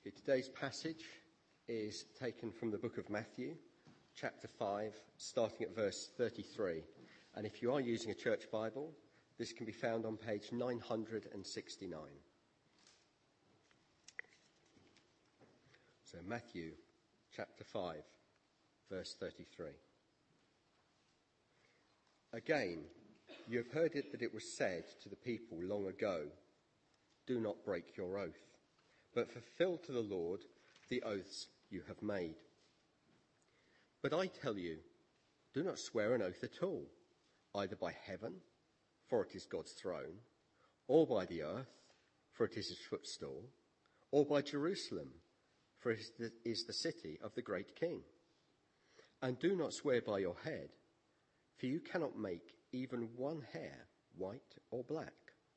Today's passage is taken from the book of Matthew, chapter 5, starting at verse 33. And if you are using a church Bible, this can be found on page 969. So Matthew, chapter 5, verse 33. Again, you have heard it that it was said to the people long ago, "Do not break your oath, but fulfill to the Lord the oaths you have made." But I tell you, do not swear an oath at all, either by heaven, for it is God's throne, or by the earth, for it is his footstool, or by Jerusalem, for it is the city of the great King. And do not swear by your head, for you cannot make even one hair white or black.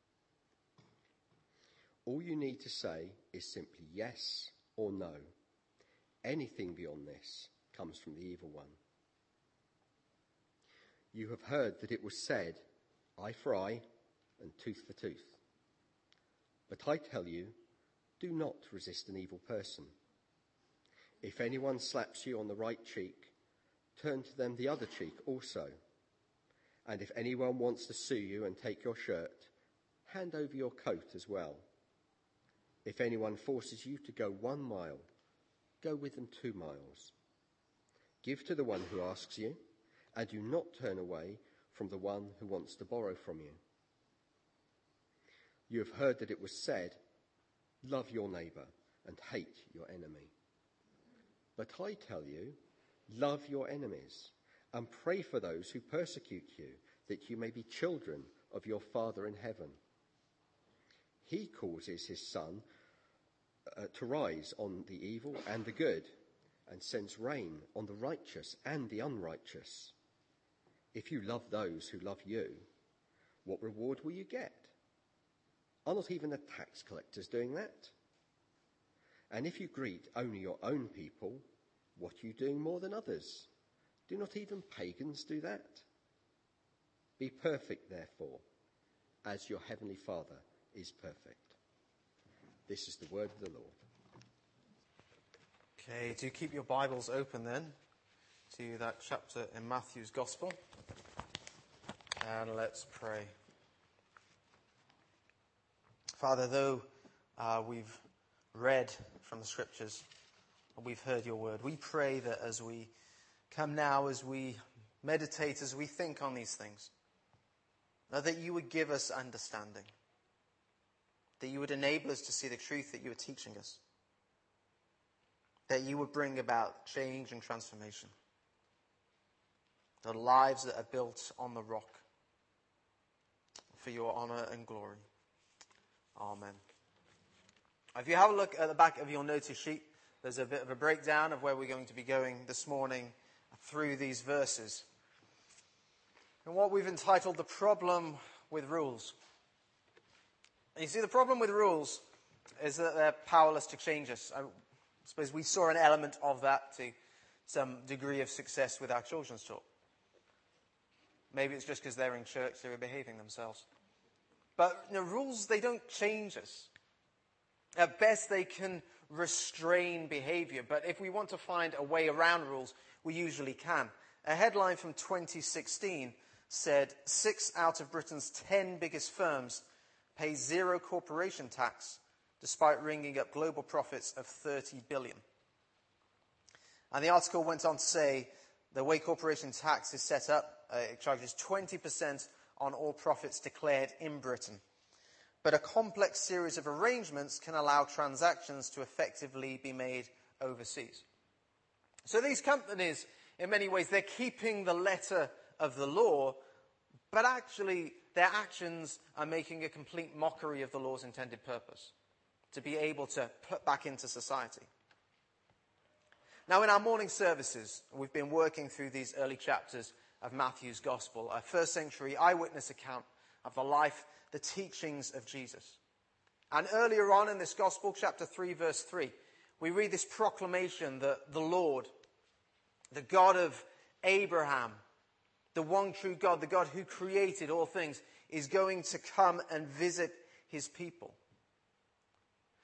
All you need to say is simply yes or no. Anything beyond this comes from the evil one. You have heard that it was said, eye for eye and tooth for tooth. But I tell you, do not resist an evil person. If anyone slaps you on the right cheek, turn to them the other cheek also. And if anyone wants to sue you and take your shirt, hand over your coat as well. If anyone forces you to go 1 mile, go with them 2 miles. Give to the one who asks you, and do not turn away from the one who wants to borrow from you. You have heard that it was said, love your neighbour and hate your enemy. But I tell you, love your enemies and pray for those who persecute you, that you may be children of your Father in heaven. He causes his sun to rise on the evil and the good, and sends rain on the righteous and the unrighteous. If you love those who love you, what reward will you get? Are not even the tax collectors doing that? And if you greet only your own people, what are you doing more than others? Do not even pagans do that? Be perfect, therefore, as your heavenly Father is perfect. This is the word of the Lord. Okay, do keep your Bibles open then to that chapter in Matthew's Gospel. And let's pray. Father, though we've read from the Scriptures and we've heard your word, we pray that as we come now, as we meditate, as we think on these things, that you would give us understanding, that you would enable us to see the truth that you are teaching us, that you would bring about change and transformation, the lives that are built on the rock, for your honour and glory. Amen. If you have a look at the back of your notice sheet, there's a bit of a breakdown of where we're going to be going this morning through these verses. And what we've entitled The Problem with Rules. And you see, the problem with rules is that they're powerless to change us. I suppose we saw an element of that to some degree of success with our children's talk. Maybe it's just because they're in church, they were behaving themselves. But rules, they don't change us. At best, they can restrain behavior. But if we want to find a way around rules, we usually can. A headline from 2016 said 6 out of Britain's 10 biggest firms pay zero corporation tax, despite ringing up global profits of 30 billion. And the article went on to say the way corporation tax is set up, it charges 20% on all profits declared in Britain. But a complex series of arrangements can allow transactions to effectively be made overseas. So these companies, in many ways, they're keeping the letter of the law, but actually their actions are making a complete mockery of the law's intended purpose, to be able to put back into society. Now, in our morning services, we've been working through these early chapters of Matthew's Gospel, a first century eyewitness account of the life, the teachings of Jesus. And earlier on in this Gospel, chapter 3, verse 3, we read this proclamation that the Lord, the God of Abraham, the one true God, the God who created all things, is going to come and visit his people.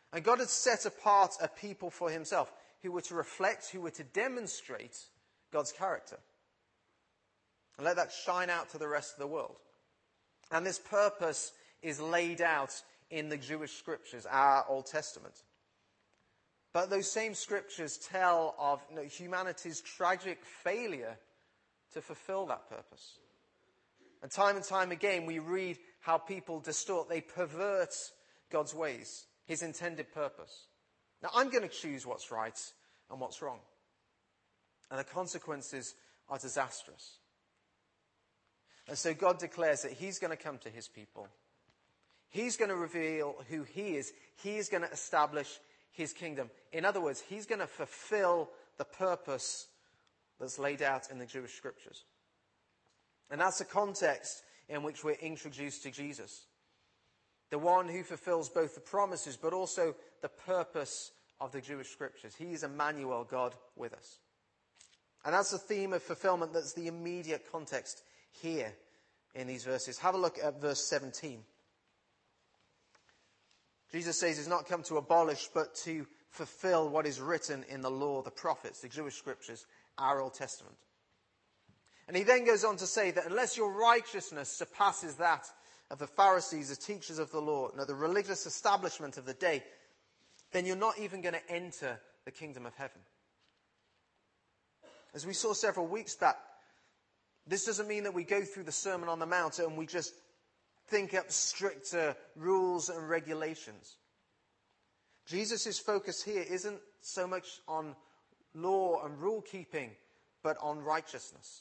And God had set apart a people for himself who were to reflect, who were to demonstrate God's character. And let that shine out to the rest of the world. And this purpose is laid out in the Jewish scriptures, our Old Testament. But those same scriptures tell of humanity's tragic failure to fulfill that purpose. And time again, we read how people distort, they pervert God's ways, his intended purpose. Now, I'm going to choose what's right and what's wrong. And the consequences are disastrous. And so God declares that he's going to come to his people. He's going to reveal who he is. He is going to establish his kingdom. In other words, he's going to fulfill the purpose that's laid out in the Jewish scriptures. And that's the context in which we're introduced to Jesus. The one who fulfills both the promises but also the purpose of the Jewish scriptures. He is Emmanuel, God with us. And that's the theme of fulfillment that's the immediate context here in these verses. Have a look at verse 17. Jesus says he's not come to abolish but to fulfill what is written in the law, the prophets, the Jewish scriptures, our Old Testament. And he then goes on to say that unless your righteousness surpasses that of the Pharisees, the teachers of the law, the religious establishment of the day, then you're not even going to enter the kingdom of heaven. As we saw several weeks back, this doesn't mean that we go through the Sermon on the Mount and we just think up stricter rules and regulations. Jesus' focus here isn't so much on law and rule keeping, but on righteousness.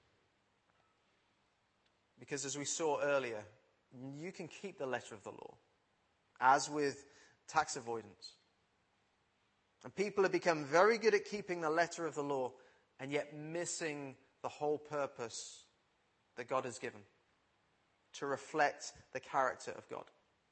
Because as we saw earlier, you can keep the letter of the law, as with tax avoidance. And people have become very good at keeping the letter of the law and yet missing the whole purpose that God has given, to reflect the character of God.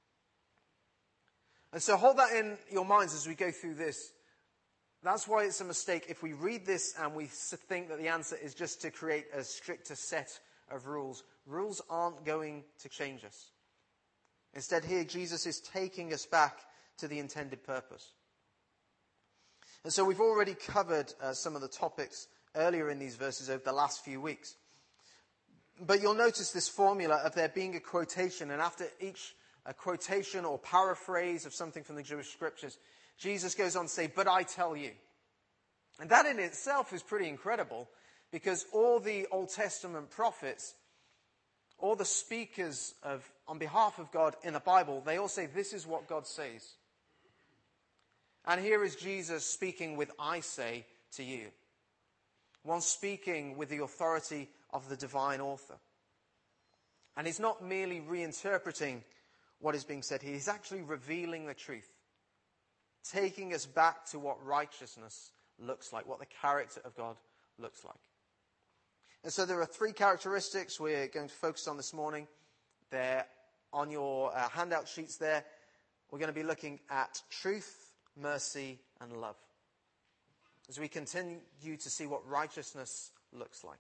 And so hold that in your minds as we go through this. That's why it's a mistake if we read this and we think that the answer is just to create a stricter set of rules. Rules aren't going to change us. Instead, here Jesus is taking us back to the intended purpose. And so we've already covered some of the topics earlier in these verses over the last few weeks. But you'll notice this formula of there being a quotation, and after each quotation or paraphrase of something from the Jewish scriptures, Jesus goes on to say, "But I tell you." And that in itself is pretty incredible, because all the Old Testament prophets, all the speakers on behalf of God in the Bible, they all say, this is what God says. And here is Jesus speaking with "I say" to you. One speaking with the authority of the divine author. And he's not merely reinterpreting what is being said here. He's actually revealing the truth. Taking us back to what righteousness looks like, what the character of God looks like. And so there are three characteristics we're going to focus on this morning. They're on your handout sheets there. We're going to be looking at truth, mercy, and love, as we continue to see what righteousness looks like.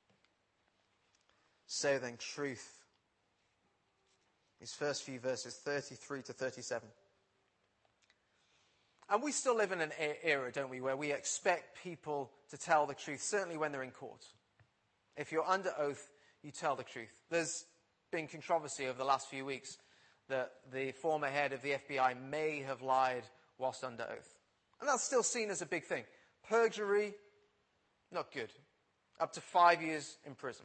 So then, truth. These first few verses, 33 to 37. And we still live in an era, don't we, where we expect people to tell the truth, certainly when they're in court. If you're under oath, you tell the truth. There's been controversy over the last few weeks that the former head of the FBI may have lied whilst under oath. And that's still seen as a big thing. Perjury, not good. Up to 5 years in prison.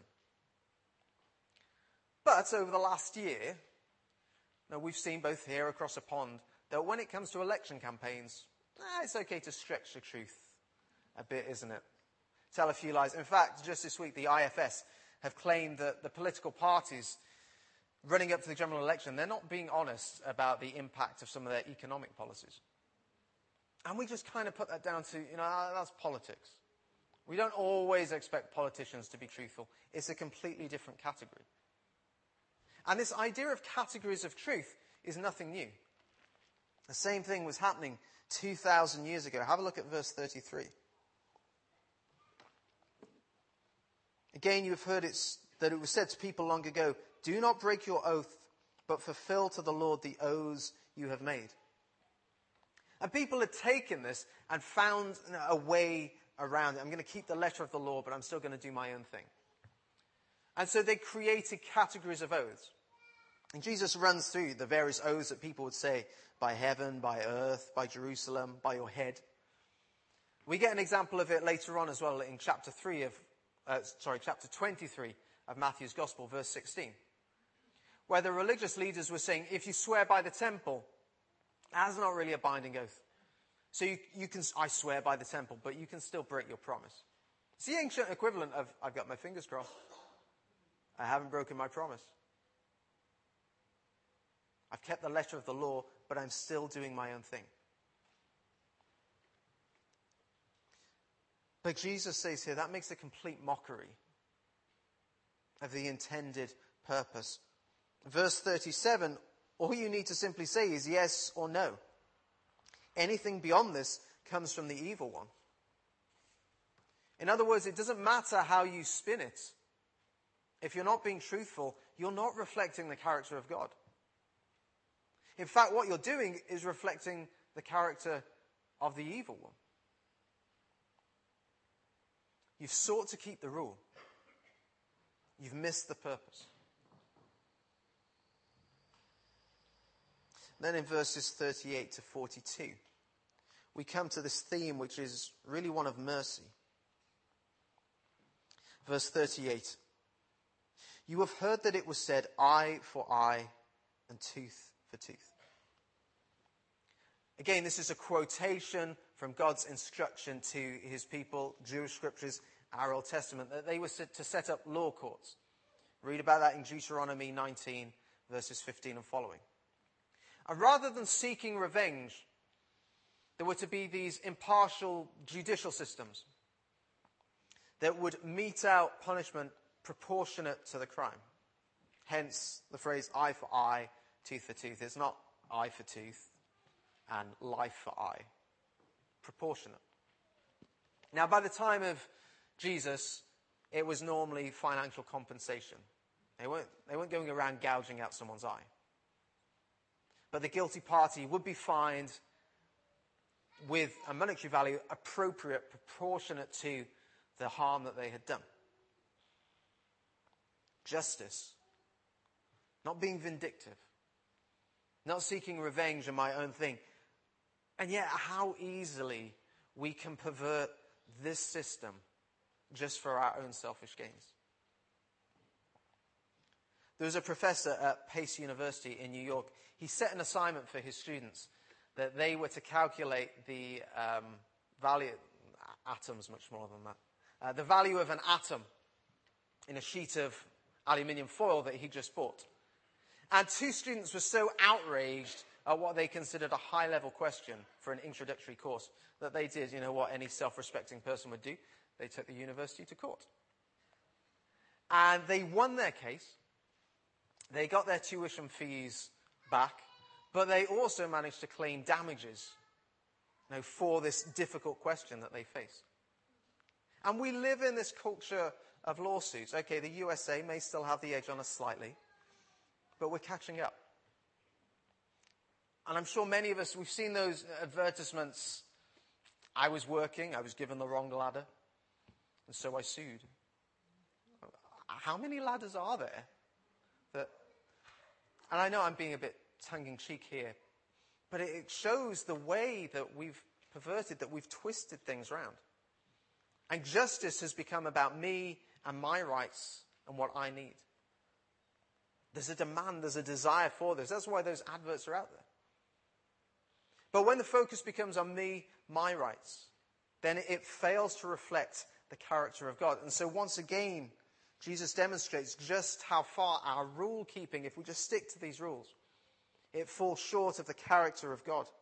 But over the last year, now we've seen both here across the pond that when it comes to election campaigns, it's okay to stretch the truth a bit, isn't it? Tell a few lies. In fact, just this week, the IFS have claimed that the political parties running up to the general election, they're not being honest about the impact of some of their economic policies. And we just kind of put that down to, that's politics. We don't always expect politicians to be truthful. It's a completely different category. And this idea of categories of truth is nothing new. The same thing was happening 2,000 years ago. Have a look at verse 33. Again, you have heard that it was said to people long ago, "Do not break your oath, but fulfill to the Lord the oaths you have made." And people had taken this and found a way around it. I'm going to keep the letter of the law, but I'm still going to do my own thing. And so they created categories of oaths. And Jesus runs through the various oaths that people would say, by heaven, by earth, by Jerusalem, by your head. We get an example of it later on as well in chapter 23 of Matthew's Gospel, verse 16. Where the religious leaders were saying, if you swear by the temple, that's not really a binding oath. So you can, I swear by the temple, but you can still break your promise. It's the ancient equivalent of, I've got my fingers crossed. I haven't broken my promise. I've kept the letter of the law, but I'm still doing my own thing. But Jesus says here, that makes a complete mockery of the intended purpose. Verse 37, all you need to simply say is yes or no. Anything beyond this comes from the evil one. In other words, it doesn't matter how you spin it. If you're not being truthful, you're not reflecting the character of God. In fact, what you're doing is reflecting the character of the evil one. You've sought to keep the rule. You've missed the purpose. Then in verses 38 to 42, we come to this theme which is really one of mercy. Verse 38. You have heard that it was said, eye for eye and tooth for tooth. Again, this is a quotation from God's instruction to his people, Jewish scriptures, our Old Testament, that they were to set up law courts. Read about that in Deuteronomy 19, verses 15 and following. And rather than seeking revenge, there were to be these impartial judicial systems that would mete out punishment proportionate to the crime. Hence the phrase eye for eye, tooth for tooth. It's not eye for tooth and life for eye. Proportionate. Now, by the time of Jesus, it was normally financial compensation. They weren't going around gouging out someone's eye. But the guilty party would be fined with a monetary value appropriate, proportionate to the harm that they had done. Justice. Not being vindictive. Not seeking revenge in my own thing. And yet, how easily we can pervert this system just for our own selfish gains. There was a professor at Pace University in New York. He set an assignment for his students that they were to calculate the value, atoms much more than that, the value of an atom in a sheet of aluminium foil that he just bought. And two students were so outraged at what they considered a high-level question for an introductory course that they did, what any self-respecting person would do. They took the university to court. And they won their case. They got their tuition fees back, but they also managed to claim damages for this difficult question that they faced. And we live in this culture of lawsuits. Okay, the USA may still have the edge on us slightly, but we're catching up. And I'm sure many of us, we've seen those advertisements. I was working, I was given the wrong ladder, and so I sued. How many ladders are there? And I know I'm being a bit tongue-in-cheek here, but it shows the way that we've perverted, that we've twisted things around. And justice has become about me and my rights and what I need. There's a demand, there's a desire for this. That's why those adverts are out there. But when the focus becomes on me, my rights, then it fails to reflect the character of God. And so once again, Jesus demonstrates just how far our rule-keeping, if we just stick to these rules, it falls short of the character of God.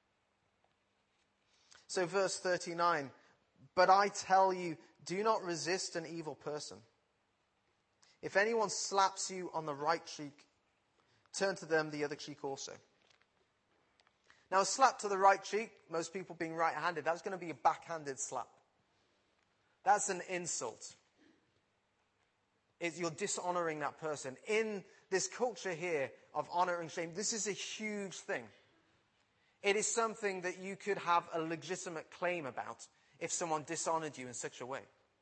So verse 39, but I tell you, do not resist an evil person. If anyone slaps you on the right cheek, turn to them the other cheek also. Now, a slap to the right cheek, most people being right-handed, that's going to be a backhanded slap. That's an insult. You're dishonoring that person. In this culture here of honor and shame, this is a huge thing. It is something that you could have a legitimate claim about if someone dishonored you in such a way.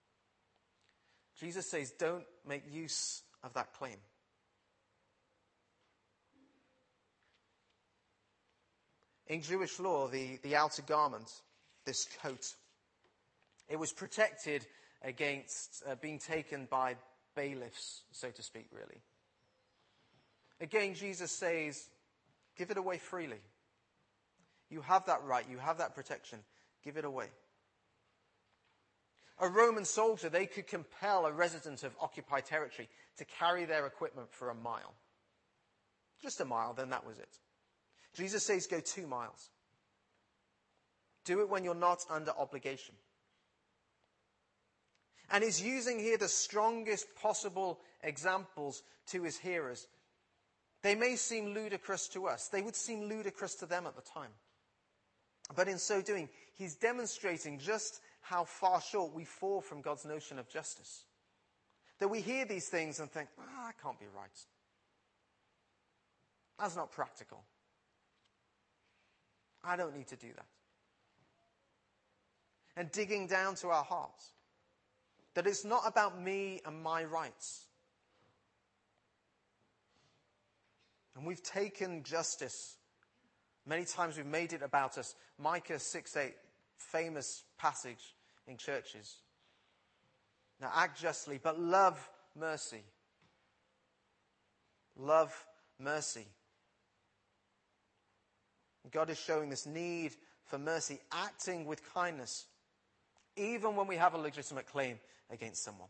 Jesus says, don't make use of that claim. In Jewish law, the outer garment, this coat, it was protected against being taken by bailiffs, so to speak, really. Again, Jesus says, give it away freely. You have that right, you have that protection. Give it away. A Roman soldier, they could compel a resident of occupied territory to carry their equipment for a mile. Just a mile, then that was it. Jesus says go 2 miles. Do it when you're not under obligation. And he's using here the strongest possible examples to his hearers. They may seem ludicrous to us. They would seem ludicrous to them at the time. But in so doing, he's demonstrating just how far short we fall from God's notion of justice. That we hear these things and think, that can't be right. That's not practical. I don't need to do that. And digging down to our hearts, that it's not about me and my rights. And we've taken justice. Many times we've made it about us. Micah 6:8, famous passage in churches. Now act justly, but love mercy. Love mercy. God is showing this need for mercy, acting with kindness, even when we have a legitimate claim against someone.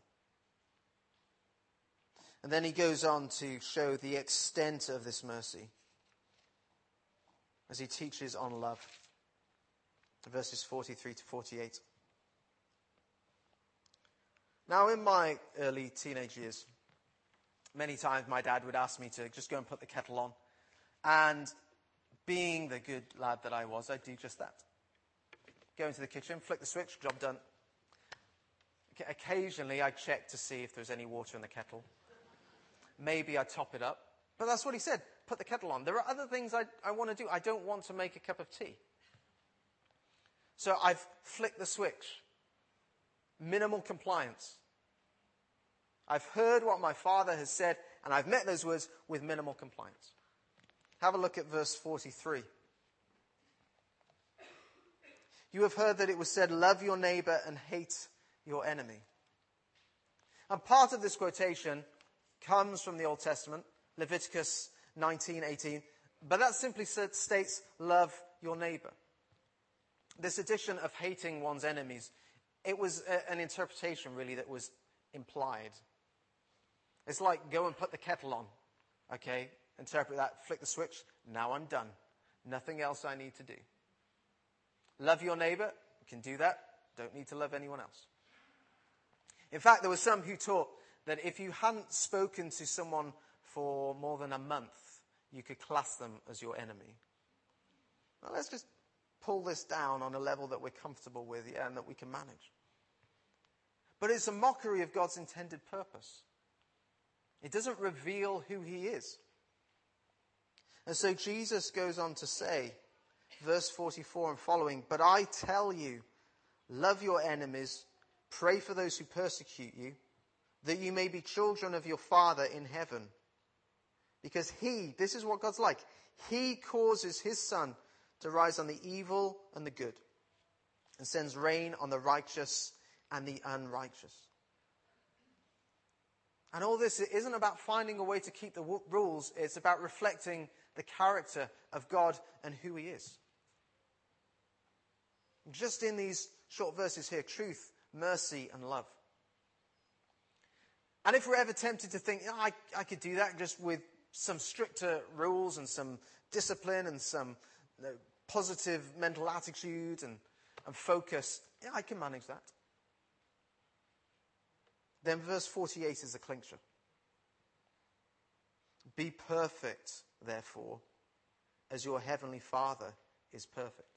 And then he goes on to show the extent of this mercy as he teaches on love. Verses 43 to 48. Now, in my early teenage years, many times my dad would ask me to just go and put the kettle on. And being the good lad that I was, I'd do just that. Go into the kitchen, flick the switch, job done. Occasionally, I'd check to see if there was any water in the kettle. Maybe I'd top it up. But that's what he said, put the kettle on. There are other things I want to do. I don't want to make a cup of tea. So I've flicked the switch. Minimal compliance. I've heard what my father has said, and I've met those words with minimal compliance. Have a look at verse 43. You have heard that it was said, love your neighbor and hate your enemy. And part of this quotation comes from the Old Testament, Leviticus 19:18, but that simply states, love your neighbor. This addition of hating one's enemies, it was an interpretation really that was implied. It's like go and put the kettle on, okay? Interpret that, flick the switch, now I'm done. Nothing else I need to do. Love your neighbor, you can do that, don't need to love anyone else. In fact, there were some who taught that if you hadn't spoken to someone for more than a month, you could class them as your enemy. Well, let's just pull this down on a level that we're comfortable with, and that we can manage. But it's a mockery of God's intended purpose. It doesn't reveal who he is. And so Jesus goes on to say, verse 44 and following, but I tell you, love your enemies, pray for those who persecute you, that you may be children of your Father in heaven. Because this is what God's like, he causes his sun to rise on the evil and the good, and sends rain on the righteous and the unrighteous. And all this isn't about finding a way to keep the rules, it's about reflecting the character of God and who he is. Just in these short verses here, truth, mercy, and love. And if we're ever tempted to think, I could do that just with some stricter rules and some discipline and some positive mental attitude and focus, I can manage that. Then verse 48 is the clincher. Be perfect, therefore, as your heavenly Father is perfect.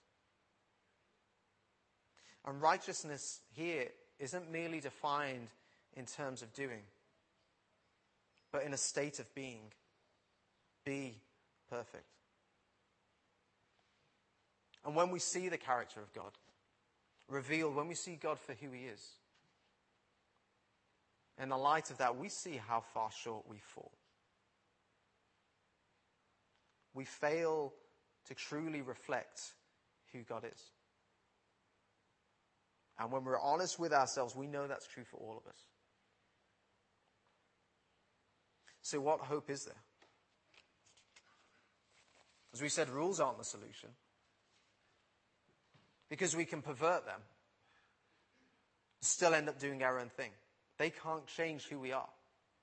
And righteousness here isn't merely defined in terms of doing, but in a state of being. Be perfect. And when we see the character of God revealed, when we see God for who he is, in the light of that, we see how far short we fall. We fail to truly reflect who God is. And when we're honest with ourselves, we know that's true for all of us. So what hope is there? As we said, rules aren't the solution. Because we can pervert them, still end up doing our own thing. They can't change who we are.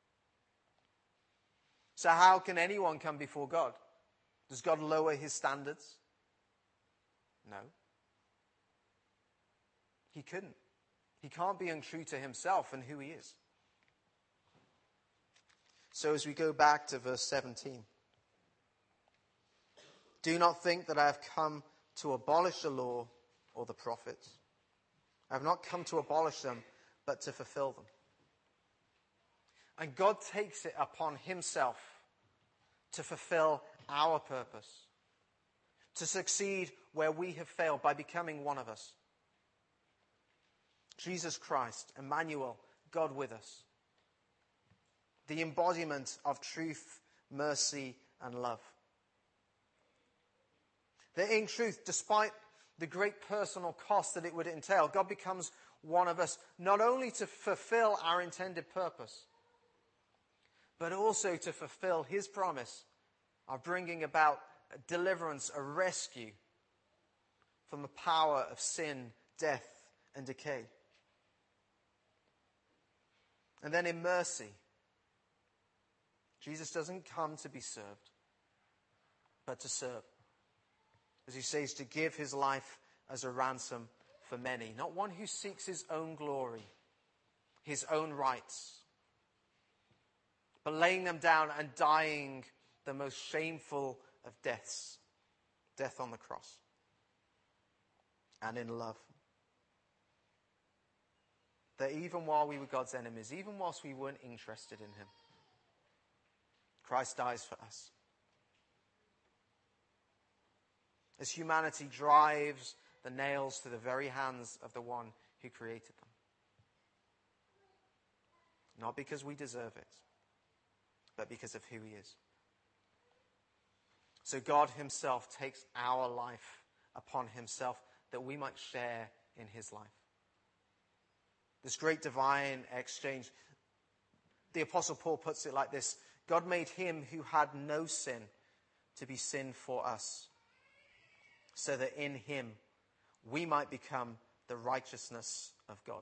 So how can anyone come before God? Does God lower his standards? No. He couldn't. He can't be untrue to himself and who he is. So as we go back to verse 17. Do not think that I have come to abolish the law or the prophets. I have not come to abolish them, but to fulfill them. And God takes it upon himself to fulfill our purpose, to succeed where we have failed by becoming one of us. Jesus Christ, Emmanuel, God with us. The embodiment of truth, mercy, and love. That in truth, despite the great personal cost that it would entail, God becomes one of us, not only to fulfill our intended purpose, but also to fulfill his promise of bringing about a deliverance, a rescue from the power of sin, death, and decay. And then in mercy, Jesus doesn't come to be served, but to serve. As he says, to give his life as a ransom for many. Not one who seeks his own glory, his own rights, but laying them down and dying the most shameful of deaths. Death on the cross. And in love. That even while we were God's enemies, even whilst we weren't interested in him, Christ dies for us. As humanity drives the nails to the very hands of the one who created them. Not because we deserve it, but because of who he is. So God himself takes our life upon himself that we might share in his life. This great divine exchange. The Apostle Paul puts it like this: God made him who had no sin to be sin for us, so that in him we might become the righteousness of God.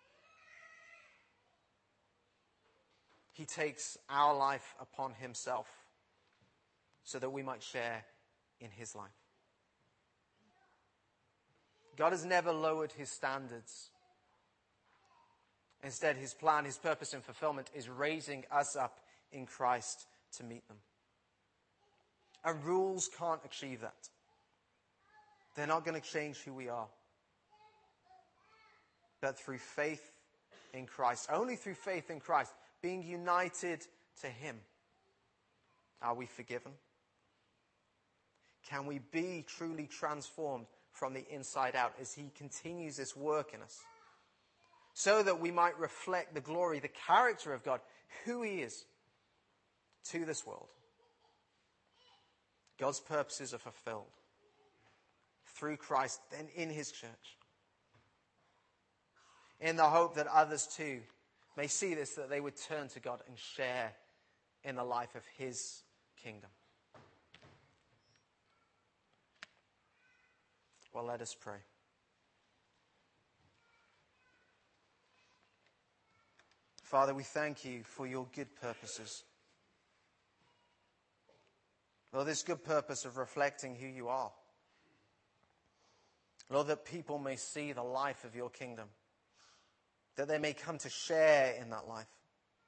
He takes our life upon himself so that we might share in his life. God has never lowered his standards. Instead, his plan, his purpose and fulfillment is raising us up in Christ to meet them. And rules can't achieve that. They're not going to change who we are. But through faith in Christ, only through faith in Christ, being united to him, are we forgiven? Can we be truly transformed from the inside out as he continues this work in us? So that we might reflect the glory, the character of God, who he is, to this world. God's purposes are fulfilled through Christ and in his church. In the hope that others too may see this, that they would turn to God and share in the life of his kingdom. Well, let us pray. Father, we thank you for your good purposes. Lord, this good purpose of reflecting who you are. Lord, that people may see the life of your kingdom. That they may come to share in that life.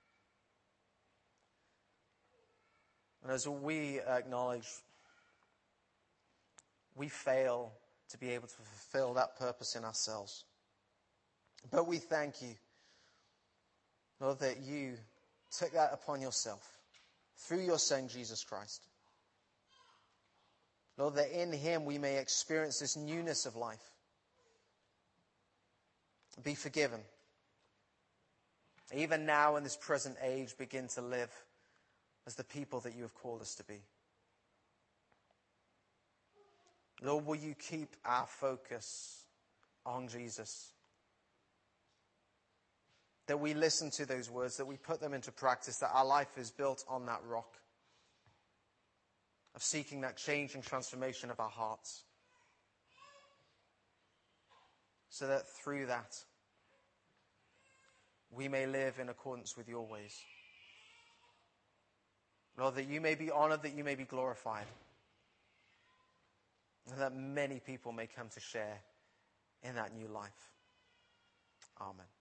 And as we acknowledge, we fail to be able to fulfill that purpose in ourselves. But we thank you, Lord, that you took that upon yourself through your Son, Jesus Christ. Lord, that in him we may experience this newness of life. Be forgiven. Even now in this present age, begin to live as the people that you have called us to be. Lord, will you keep our focus on Jesus? That we listen to those words, that we put them into practice, that our life is built on that rock of seeking that change and transformation of our hearts. So that through that, we may live in accordance with your ways. Lord, that you may be honored, that you may be glorified, and that many people may come to share in that new life. Amen.